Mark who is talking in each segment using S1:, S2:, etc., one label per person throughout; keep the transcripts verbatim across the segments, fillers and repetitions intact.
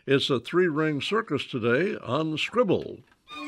S1: It's a three-ring circus today on Scribble.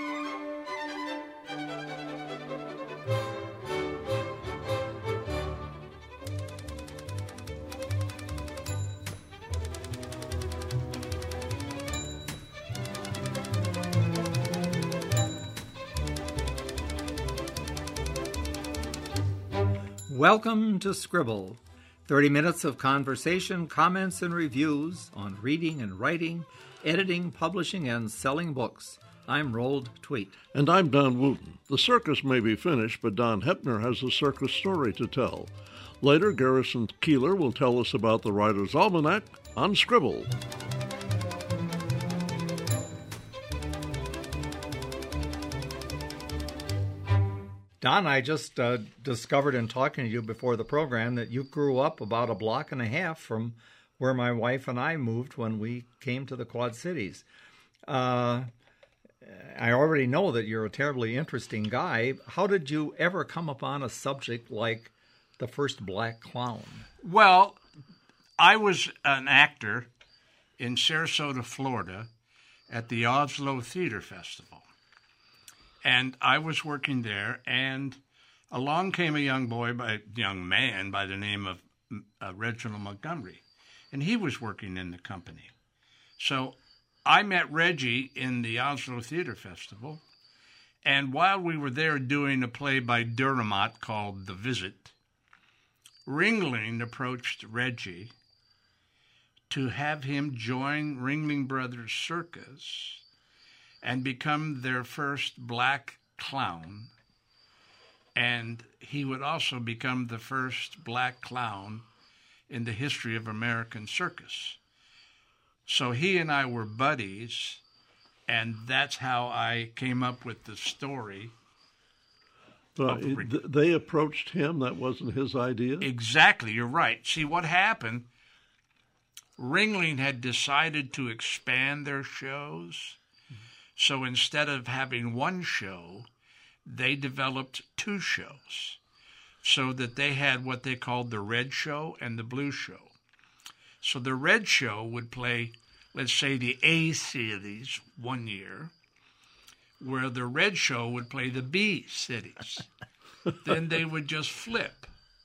S2: Welcome to Scribble, thirty minutes of conversation, comments, and reviews on reading and writing, editing, publishing, and selling books. I'm Roald Tweet.
S1: And I'm Don Wooten. The circus may be finished, but Don Hepner has a circus story to tell. Later, Garrison Keillor will tell us about the Writer's Almanac on Scribble.
S2: Don, I just uh, discovered in talking to you before the program that you grew up about a block and a half from where my wife and I moved when we came to the Quad Cities. Uh, I already know that you're a terribly interesting guy. How did you ever come upon a subject like the first black clown?
S3: Well, I was an actor in Sarasota, Florida, at the Oslo Theater Festival. And I was working there, and along came a young boy, by young man by the name of uh, Reginald Montgomery, and he was working in the company. So I met Reggie in the Oslo Theater Festival, and while we were there doing a play by Dürrenmatt called The Visit, Ringling approached Reggie to have him join Ringling Brothers Circus and become their first black clown. And he would also become the first black clown in the history of American circus. So he and I were buddies, and that's how I came up with the story.
S1: Uh, th- they approached him? That wasn't his idea?
S3: Exactly, you're right. See, what happened, Ringling had decided to expand their shows. So instead of having one show, they developed two shows so that they had what they called the Red Show and the Blue Show. So the Red Show would play, let's say, the A cities one year, where the Red Show would play the B cities. Then they would just flip.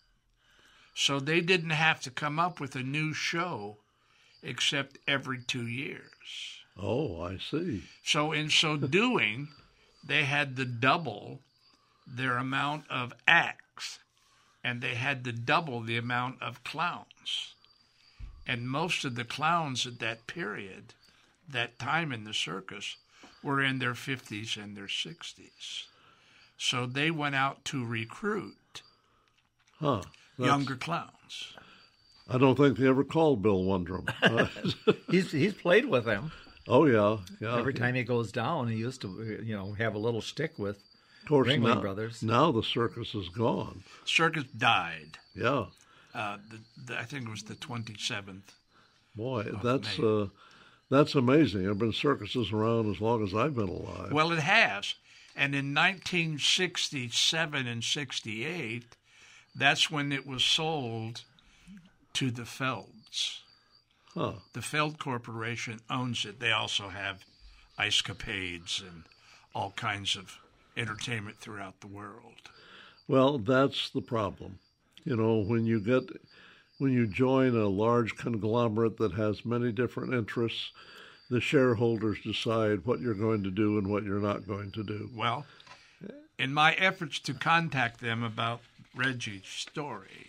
S3: So they didn't have to come up with a new show except every two years.
S1: Oh, I see.
S3: So in so doing, they had to double their amount of acts, and they had to double the amount of clowns. And most of the clowns at that period, that time in the circus, were in their fifties and their sixties. So they went out to recruit
S1: huh,
S3: younger clowns.
S1: I don't think they ever called Bill Wondrum.
S2: he's he's played with them.
S1: Oh, yeah. yeah.
S2: Every time he goes down, he used to, you know, have a little shtick with
S1: of course,
S2: Ringling
S1: now,
S2: Brothers.
S1: Now the circus is gone.
S3: Circus died.
S1: Yeah.
S3: Uh, the, the, I think it was the twenty-seventh.
S1: Boy, that's uh, that's amazing. There have been circuses around as long as I've been alive.
S3: Well, it has. And in nineteen sixty-seven and sixty-eight, that's when it was sold to the Felds.
S1: Huh.
S3: The Feld Corporation owns it. They also have ice capades and all kinds of entertainment throughout the world.
S1: Well, that's the problem. You know, when you get, when you join a large conglomerate that has many different interests, the shareholders decide what you're going to do and what you're not going to do.
S3: Well, in my efforts to contact them about Reggie's story,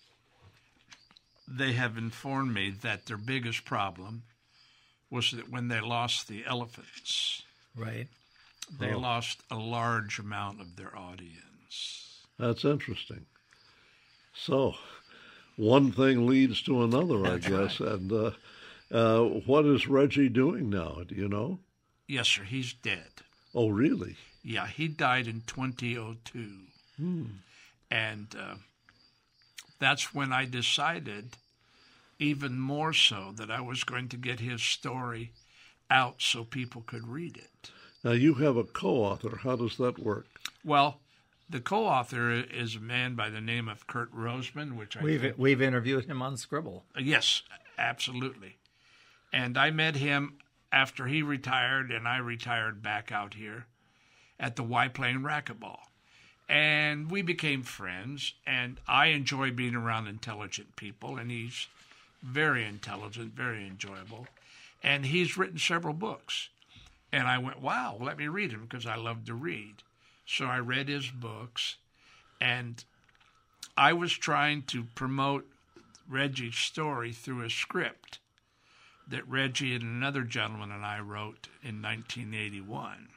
S3: they have informed me that their biggest problem was that when they lost the elephants,
S2: right,
S3: they
S1: oh.
S3: lost a large amount of their audience.
S1: That's interesting. So, one thing leads to another, I
S3: That's
S1: guess.
S3: right.
S1: And uh, uh, what is Reggie doing now? Do you know?
S3: Yes, sir. He's dead.
S1: Oh, really?
S3: Yeah, he died in twenty oh two.
S1: Hmm.
S3: And uh, that's when I decided, even more so, that I was going to get his story out so people could read it.
S1: Now, you have a co-author. How does that work?
S3: Well, the co-author is a man by the name of Kurt Roseman, which I
S2: we've
S3: think,
S2: we've interviewed him on Scribble.
S3: yes, absolutely. And I met him after he retired and I retired back out here at the White Plain Racquetball. And we became friends, and I enjoy being around intelligent people, and he's very intelligent, very enjoyable. And he's written several books. And I went, wow, let me read them, because I love to read. So I read his books, and I was trying to promote Reggie's story through a script that Reggie and another gentleman and I wrote in nineteen eighty-one.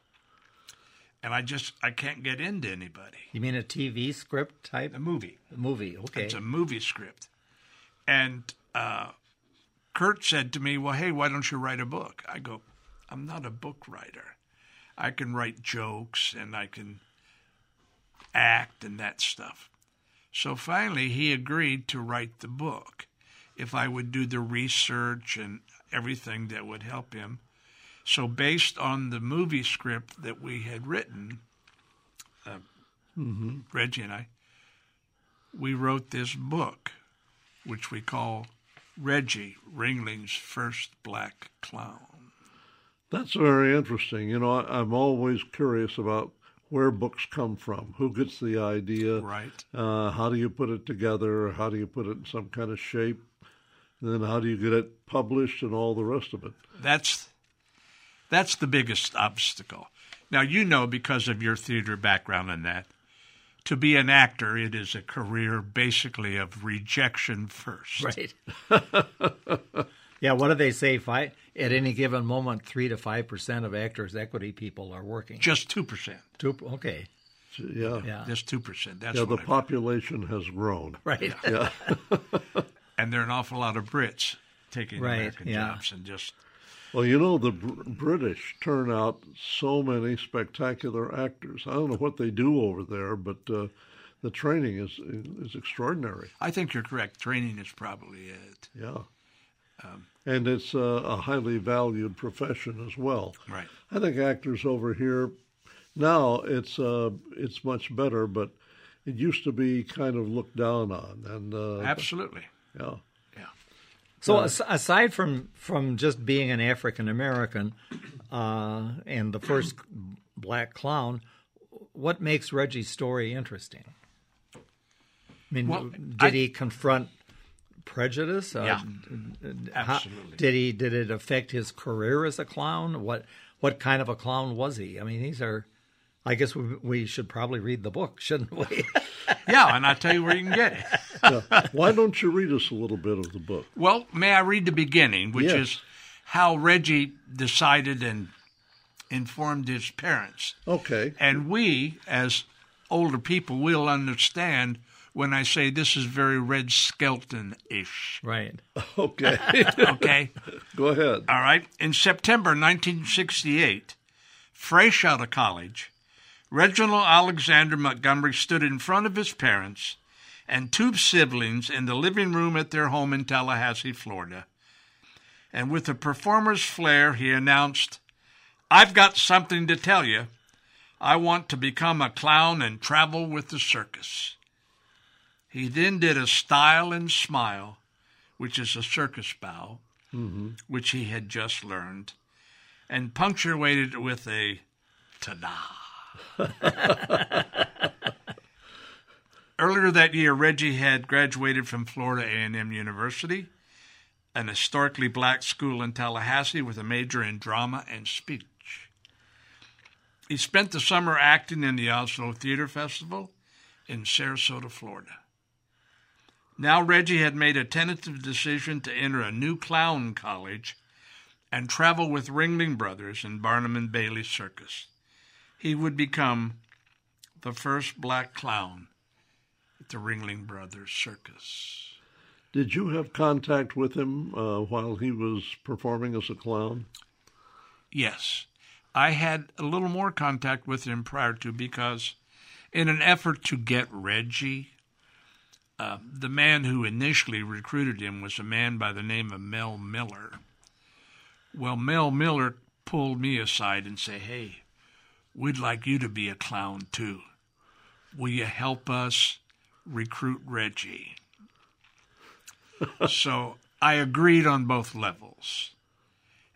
S3: And I just, I can't get into anybody.
S2: You mean a T V script type?
S3: A movie.
S2: A movie, okay.
S3: It's a movie script. And uh, Kurt said to me, well, hey, why don't you write a book? I go, I'm not a book writer. I can write jokes and I can act and that stuff. So finally, he agreed to write the book if I would do the research and everything that would help him. So based on the movie script that we had written, uh, mm-hmm. Reggie and I, we wrote this book, which we call Reggie, Ringling's First Black Clown.
S1: That's very interesting. You know, I, I'm always curious about where books come from, who gets the idea,
S3: right?
S1: Uh, how do you put it together, how do you put it in some kind of shape, and then how do you get it published and all the rest of it.
S3: That's that's the biggest obstacle. Now, you know, because of your theater background and that, to be an actor, it is a career basically of rejection first.
S2: Right. Yeah, what do they say? Five, at any given moment, three to five percent of Actors Equity people are working.
S3: Just two percent.
S2: Two, okay.
S1: Yeah.
S2: Yeah.
S3: Just two percent. That's
S1: yeah, the
S3: what I
S1: population has grown.
S2: Right.
S1: Yeah.
S3: And there are an awful lot of Brits taking
S2: Right,
S3: American
S2: yeah.
S3: jobs and just...
S1: Well, you know, the Br- British turn out so many spectacular actors. I don't know what they do over there, but uh, the training is is extraordinary.
S3: I think you're correct. Training is probably it.
S1: Yeah.
S3: Um,
S1: and it's a, a highly valued profession as well.
S3: Right.
S1: I think actors over here, now it's uh, it's much better, but it used to be kind of looked down on. And uh,
S3: Absolutely.
S1: Yeah.
S2: So as, aside from, from just being an African American uh, and the first black clown, what makes Reggie's story interesting? I mean,
S3: Well,
S2: did
S3: I,
S2: he confront prejudice?
S3: Yeah,
S2: uh,
S3: absolutely.
S2: How, did he? Did it affect his career as a clown? What what kind of a clown was he? I mean, these are. I guess we, we should probably read the book, shouldn't we?
S3: Yeah, and I'll tell you where you can get it.
S1: Yeah. Why don't you read us a little bit of the book?
S3: Well, may I read the beginning, which
S1: Yes.
S3: is how Reggie decided and informed his parents.
S1: Okay.
S3: And we, as older people, will understand when I say this is very Red Skelton-ish.
S2: Right.
S1: Okay.
S3: Okay?
S1: Go ahead.
S3: All right. In September nineteen sixty-eight, fresh out of college, Reginald Alexander Montgomery stood in front of his parents and two siblings in the living room at their home in Tallahassee, Florida. And with a performer's flair, he announced, "I've got something to tell you. I want to become a clown and travel with the circus." He then did a style and smile, which is a circus bow, mm-hmm. which he had just learned, and punctuated it with a ta-da. Earlier that year, Reggie had graduated from Florida A and M University, an historically black school in Tallahassee with a major in drama and speech. He spent the summer acting in the Oslo Theater Festival in Sarasota, Florida. Now Reggie had made a tentative decision to enter a new clown college and travel with Ringling Brothers and Barnum and Bailey Circus. He would become the first black clown at the Ringling Brothers Circus.
S1: Did you have contact with him uh, while he was performing as a clown?
S3: Yes. I had a little more contact with him prior to, because in an effort to get Reggie, uh, the man who initially recruited him was a man by the name of Mel Miller. Well, Mel Miller pulled me aside and said, "Hey, we'd like you to be a clown too. Will you help us recruit Reggie?" So I agreed on both levels.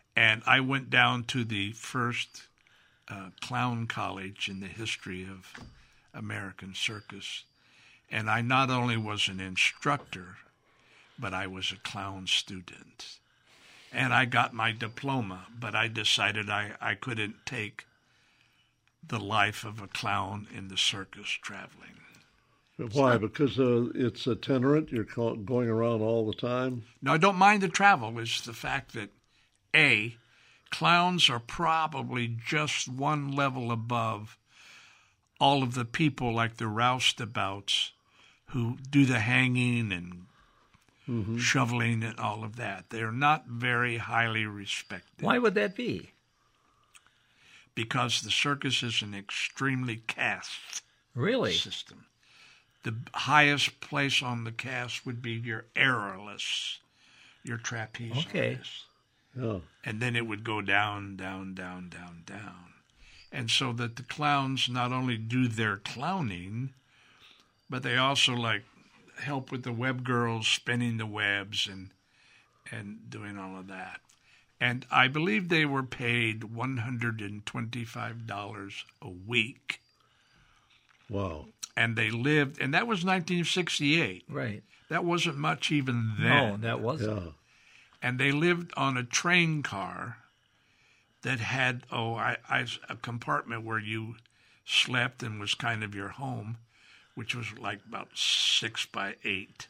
S3: And I went down to the first uh, clown college in the history of American circus. And I not only was an instructor, but I was a clown student. And I got my diploma, but I decided I, I couldn't take the life of a clown in the circus traveling.
S1: Why? Because uh, it's itinerant? You're going around all the time?
S3: No, I don't mind the travel. It's the fact that, A, clowns are probably just one level above all of the people like the roustabouts who do the hanging and mm-hmm. shoveling and all of that. They're not very highly respected.
S2: Why would that be?
S3: Because the circus is an extremely caste
S2: really?
S3: system. The highest place on the cast would be your aerialist, your trapeze
S2: okay.
S3: artist.
S1: Yeah.
S3: And then it would go down, down, down, down, down. And so that the clowns not only do their clowning, but they also like help with the web girls spinning the webs and and doing all of that. And I believe they were paid one hundred twenty-five dollars a week.
S1: Wow.
S3: And they lived, and that was nineteen sixty-eight.
S2: Right.
S3: That wasn't much even then.
S2: No, that wasn't.
S1: Yeah.
S3: And they lived on a train car that had, oh, I, I, a compartment where you slept and was kind of your home, which was like about six by eight.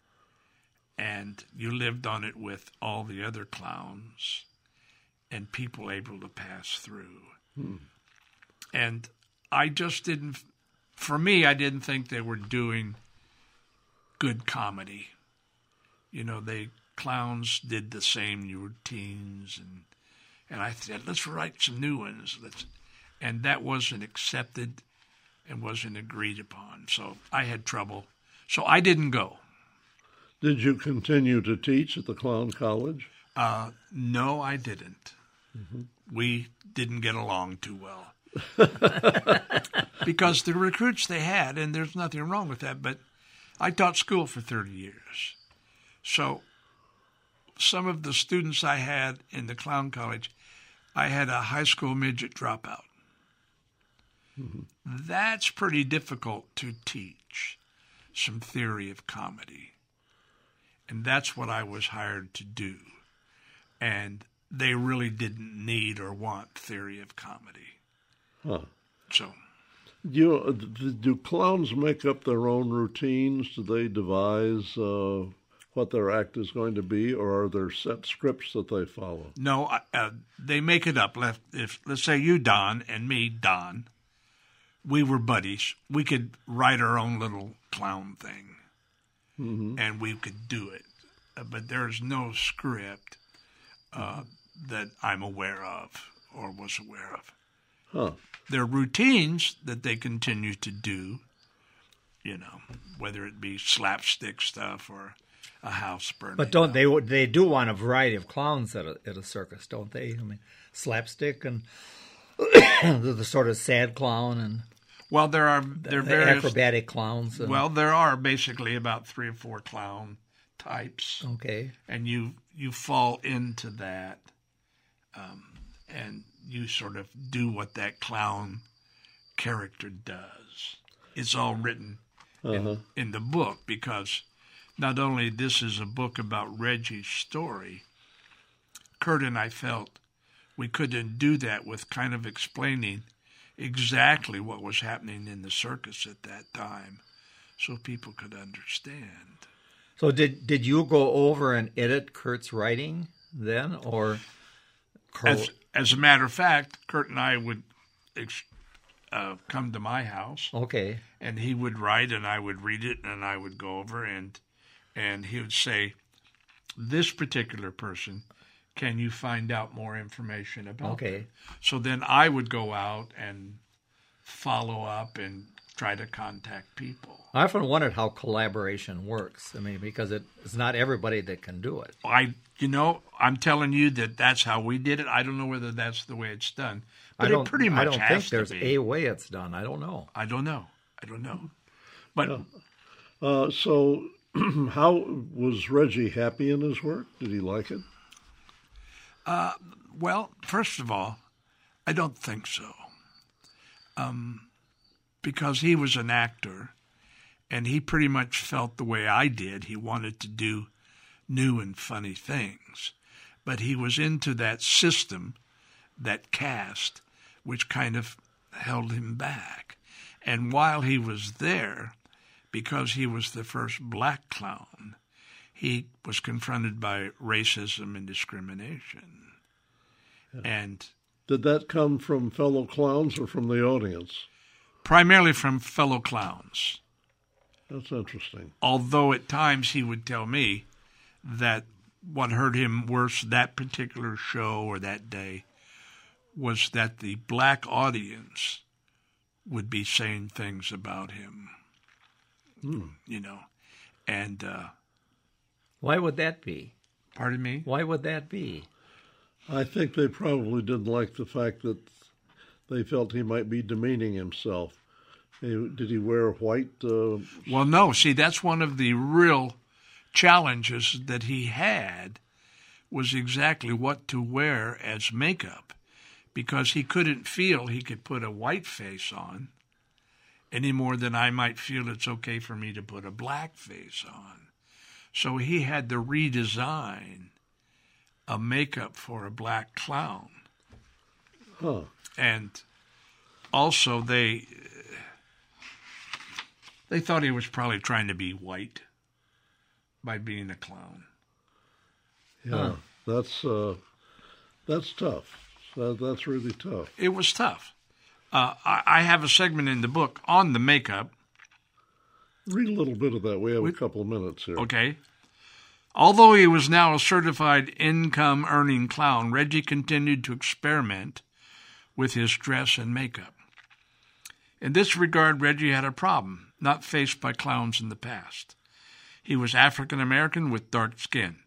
S3: And you lived on it with all the other clowns and people able to pass through.
S1: Hmm.
S3: And I just didn't, for me, I didn't think they were doing good comedy. You know, they, clowns did the same routines, and and I said, let's write some new ones. Let's, and that wasn't accepted and wasn't agreed upon. So I had trouble. So I didn't go.
S1: Did you continue to teach at the clown college?
S3: Uh, no, I didn't. Mm-hmm. We didn't get along too well. Because the recruits they had, and there's nothing wrong with that, but I taught school for thirty years. So some of the students I had in the clown college, I had a high school midget dropout. Mm-hmm. That's pretty difficult to teach, some theory of comedy. And that's what I was hired to do. And they really didn't need or want theory of comedy.
S1: Huh.
S3: So,
S1: you, do clowns make up their own routines? Do they devise uh, what their act is going to be, or are there set scripts that they follow?
S3: No, uh, they make it up. If, let's say you, Don, and me, Don, we were buddies. We could write our own little clown thing, mm-hmm. and we could do it. Uh, but there's no script uh, that I'm aware of or was aware of.
S1: Huh.
S3: There are routines that they continue to do, you know, whether it be slapstick stuff or a house burning.
S2: But don't they? They do want a variety of clowns at a at a circus, don't they? I mean, slapstick and the, the sort of sad clown and
S3: well, there are there
S2: the
S3: various
S2: acrobatic clowns. And,
S3: well, there are basically about three or four clown types.
S2: Okay,
S3: and you you fall into that, um, and you sort of do what that clown character does. It's all written uh-huh. in, in the book, because not only this is a book about Reggie's story, Kurt and I felt we couldn't do that with kind of explaining exactly what was happening in the circus at that time so people could understand.
S2: So did did you go over and edit Kurt's writing then, or
S3: as as a matter of fact, Kurt and I would uh, come to my house.
S2: Okay.
S3: And he would write, and I would read it, and I would go over, and and he would say, "This particular person, can you find out more information about?"
S2: Okay.
S3: Them? So then I would go out and follow up and try to contact people.
S2: I often wondered how collaboration works. I mean, because it, it's not everybody that can do it.
S3: I, you know, I'm telling you that that's how we did it. I don't know whether that's the way it's done, but
S2: I don't,
S3: it pretty much
S2: I don't
S3: has
S2: think there's
S3: to be.
S2: a way it's done. I don't know.
S3: I don't know. I don't know. But
S1: yeah. uh, so, how was Reggie happy in his work? Did he like it?
S3: Uh, Well, first of all, I don't think so. Um, because he was an actor, and he pretty much felt the way I did. He wanted to do new and funny things. But he was into that system, that cast, which kind of held him back. And while he was there, because he was the first black clown, he was confronted by racism and discrimination. Yeah. And
S1: did that come from fellow clowns or from the audience?
S3: Primarily from fellow clowns.
S1: That's interesting.
S3: Although at times he would tell me that what hurt him worse that particular show or that day was that the black audience would be saying things about him. Mm. You know, and... Uh,
S2: Why would that be?
S3: Pardon me?
S2: Why would that be?
S1: I think they probably didn't like the fact that they felt he might be demeaning himself. Did he wear white? Uh...
S3: Well, no. See, that's one of the real challenges that he had, was exactly what to wear as makeup, because he couldn't feel he could put a white face on any more than I might feel it's okay for me to put a black face on. So he had to redesign a makeup for a black clown.
S1: Huh.
S3: And also they they thought he was probably trying to be white by being a clown.
S1: Yeah, huh. that's uh, that's tough. That, that's really tough.
S3: It was tough. Uh, I, I have a segment in the book on the makeup.
S1: Read a little bit of that. We have we, a couple of minutes here.
S3: Okay. Although he was now a certified income-earning clown, Reggie continued to experiment with his dress and makeup. In this regard, Reggie had a problem not faced by clowns in the past. He was African-American with dark skin.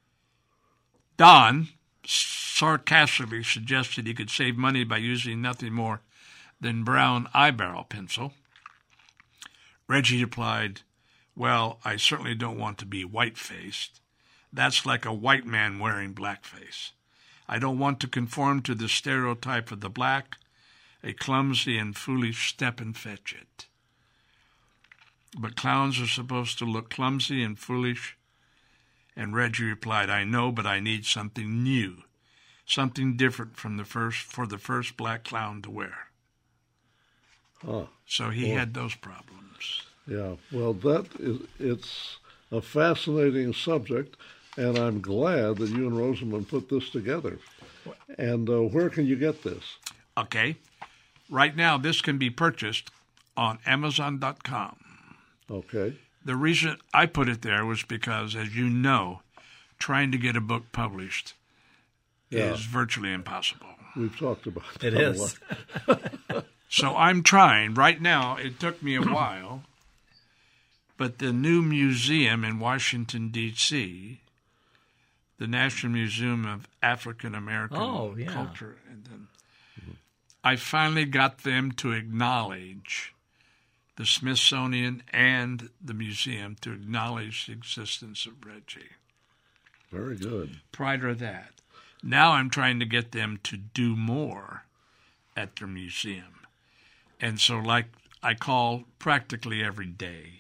S3: Don sarcastically suggested he could save money by using nothing more than brown eyebrow pencil. Reggie replied, "Well, I certainly don't want to be white-faced. That's like a white man wearing blackface. I don't want to conform to the stereotype of the black, a clumsy and foolish step and fetch it. But clowns are supposed to look clumsy and foolish." And Reggie replied, "I know, but I need something new, something different from the first for the first black clown to wear."
S1: Huh.
S3: So he
S1: well,
S3: had those problems.
S1: Yeah, well, that is, it's a fascinating subject, and I'm glad that you and Rosamund put this together. And uh, where can you get this?
S3: Okay. Right now, this can be purchased on Amazon dot com.
S1: Okay.
S3: The reason I put it there was because, as you know, trying to get a book published yeah. is virtually impossible.
S1: We've talked about that.
S2: It is.
S1: A lot.
S3: So I'm trying. Right now, it took me a while, but the new museum in Washington, D C, the National Museum of African American
S2: oh, yeah.
S3: Culture, and then mm-hmm. I finally got them to acknowledge, the Smithsonian and the museum, to acknowledge the existence of Reggie.
S1: Very good.
S3: Prior to that. Now I'm trying to get them to do more at their museum. And so, like, I call practically every day.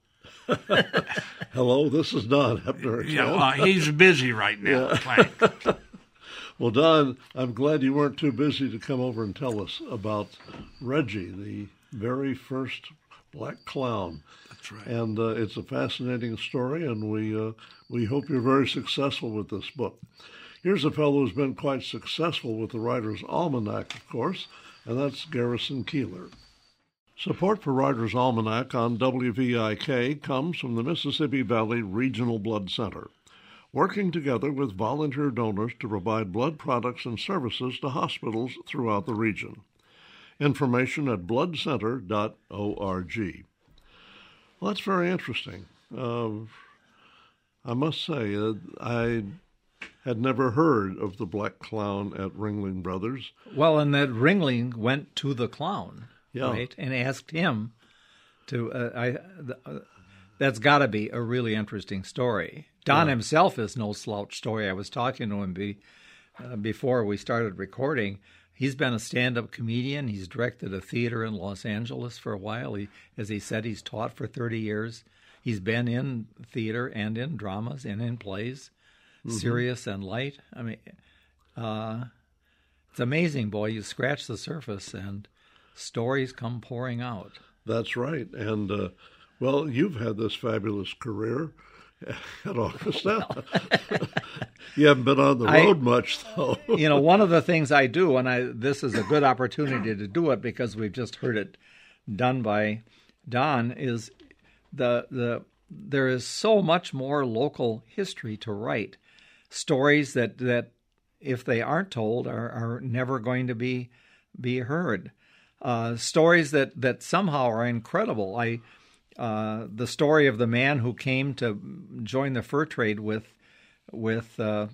S1: Hello, this is Don Hepner.
S3: Yeah, well, he's busy right now.
S1: Yeah. Well, Don, I'm glad you weren't too busy to come over and tell us about Reggie, the very first black clown.
S3: That's right.
S1: And uh, it's a fascinating story, and we uh, we hope you're very successful with this book. Here's a fellow who's been quite successful with the Writer's Almanac, of course, and that's Garrison Keillor. Support for Writer's Almanac on W V I K comes from the Mississippi Valley Regional Blood Center, working together with volunteer donors to provide blood products and services to hospitals throughout the region. Information at blood center dot org. Well, that's very interesting. Uh, I must say, uh, I had never heard of the Black Clown at Ringling Brothers.
S2: Well, and that Ringling went to the clown,
S1: yeah.
S2: right, and asked him to. Uh, I. Uh, that's got to be a really interesting story. Don yeah. himself is no slouch story. I was talking to him be, uh, before we started recording, he's been a stand-up comedian. He's directed a theater in Los Angeles for a while. He, as he said, he's taught for thirty years. He's been in theater and in dramas and in plays, mm-hmm. serious and light. I mean, uh, it's amazing, boy. You scratch the surface and stories come pouring out.
S1: That's right. And, uh, well, you've had this fabulous career at Augustana. You haven't been on the road I, much, though.
S2: You know, one of the things I do, and I this is a good opportunity to do it because we've just heard it done by Don, is the the there is so much more local history to write. Stories that, that if they aren't told, are, are never going to be be heard. Uh, stories that, that somehow are incredible. I uh, the story of the man who came to join the fur trade with with uh,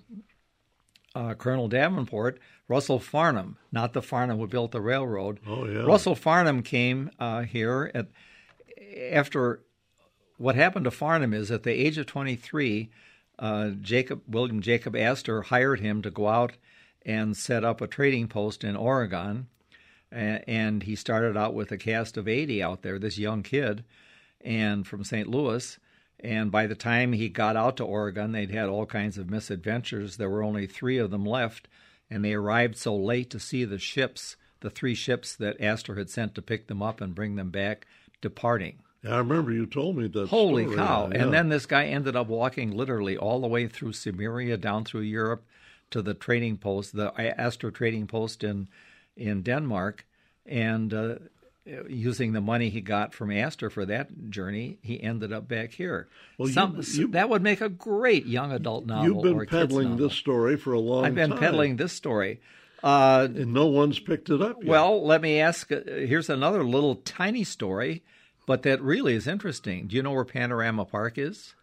S2: uh, Colonel Davenport, Russell Farnham, not the Farnham who built the railroad.
S1: Oh yeah.
S2: Russell Farnham came uh, here at after. What happened to Farnham is at the age of twenty-three, uh, Jacob William Jacob Astor hired him to go out and set up a trading post in Oregon, and, and he started out with a cast of eighty out there, this young kid, and from Saint Louis. And by the time he got out to Oregon, they'd had all kinds of misadventures. There were only three of them left, and they arrived so late to see the ships, the three ships that Astor had sent to pick them up and bring them back, departing.
S1: I remember you told me that
S2: Holy
S1: story.
S2: cow.
S1: Yeah.
S2: And then this guy ended up walking literally all the way through Cimmeria, down through Europe to the trading post, the Astor trading post in in Denmark. And uh, using the money he got from Astor for that journey, he ended up back here. Well, Some, you, you, that would make a great young adult novel.
S1: You've been
S2: or
S1: peddling this story for a long time.
S2: I've been time. peddling this story. Uh,
S1: and no one's picked it up yet.
S2: Well, let me ask, uh, here's another little tiny story, but that really is interesting. Do you know where Panorama Park is?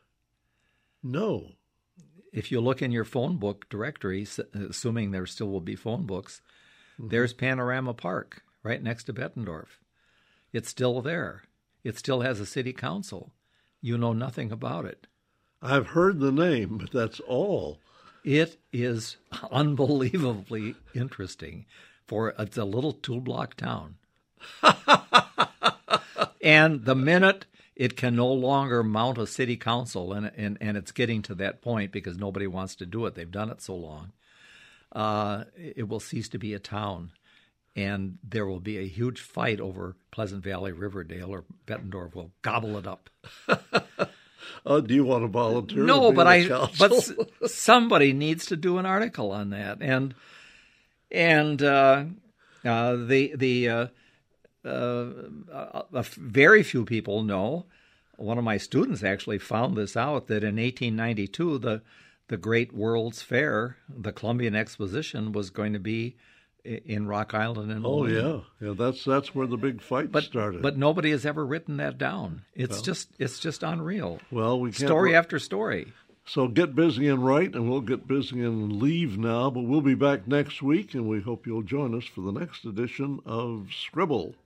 S1: No.
S2: If you look in your phone book directory, assuming there still will be phone books, mm-hmm. there's Panorama Park right next to Bettendorf. It's still there. It still has a city council. You know nothing about it.
S1: I've heard the name, but that's all.
S2: It is unbelievably interesting. For it's a little two-block town. And the minute it can no longer mount a city council, and, and, and it's getting to that point because nobody wants to do it, they've done it so long, uh, it will cease to be a town. And there will be a huge fight over Pleasant Valley, Riverdale, or Bettendorf will gobble it up.
S1: Oh, do you want to volunteer?
S2: No,
S1: to
S2: but I.
S1: council?
S2: But somebody needs to do an article on that, and and uh, uh, the the uh, uh, uh, very few people know. One of my students actually found this out, that in eighteen ninety-two, the the Great World's Fair, the Columbian Exposition, was going to be in Rock Island and
S1: oh yeah, yeah. That's that's where the big fight
S2: but,
S1: started.
S2: But nobody has ever written that down. It's
S1: well,
S2: just it's just unreal.
S1: Well, we can't
S2: story
S1: wr-
S2: after story.
S1: So get busy and write, and we'll get busy and leave now. But we'll be back next week, and we hope you'll join us for the next edition of Scribble.